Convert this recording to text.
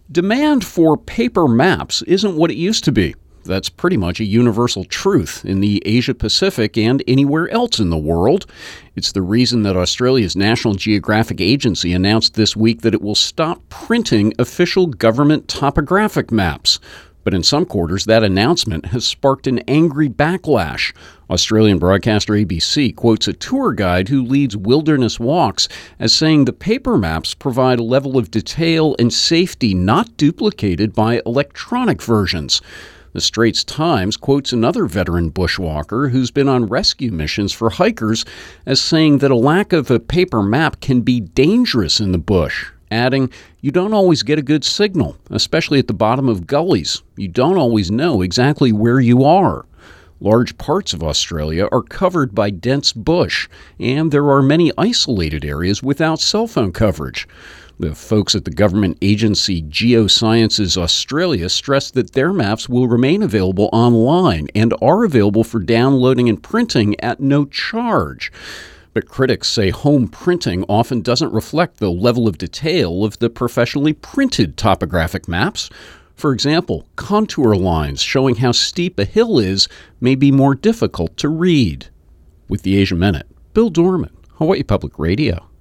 Demand for paper maps isn't what it used to be. That's pretty much a universal truth in the Asia-Pacific and anywhere else in the world. It's the reason that Australia's National Geographic Agency announced this week that it will stop printing official government topographic maps. But in some quarters, that announcement has sparked an angry backlash. Australian broadcaster ABC quotes a tour guide who leads wilderness walks as saying the paper maps provide a level of detail and safety not duplicated by electronic versions. The Straits Times quotes another veteran bushwalker who's been on rescue missions for hikers as saying that a lack of a paper map can be dangerous in the bush, adding, "You don't always get a good signal, especially at the bottom of gullies. You don't always know exactly where you are." Large parts of Australia are covered by dense bush, and there are many isolated areas without cell phone coverage. The folks at the government agency Geosciences Australia stress that their maps will remain available online and are available for downloading and printing at no charge. But critics say home printing often doesn't reflect the level of detail of the professionally printed topographic maps. For example, contour lines showing how steep a hill is may be more difficult to read. With the Asia Minute, Bill Dorman, Hawaii Public Radio.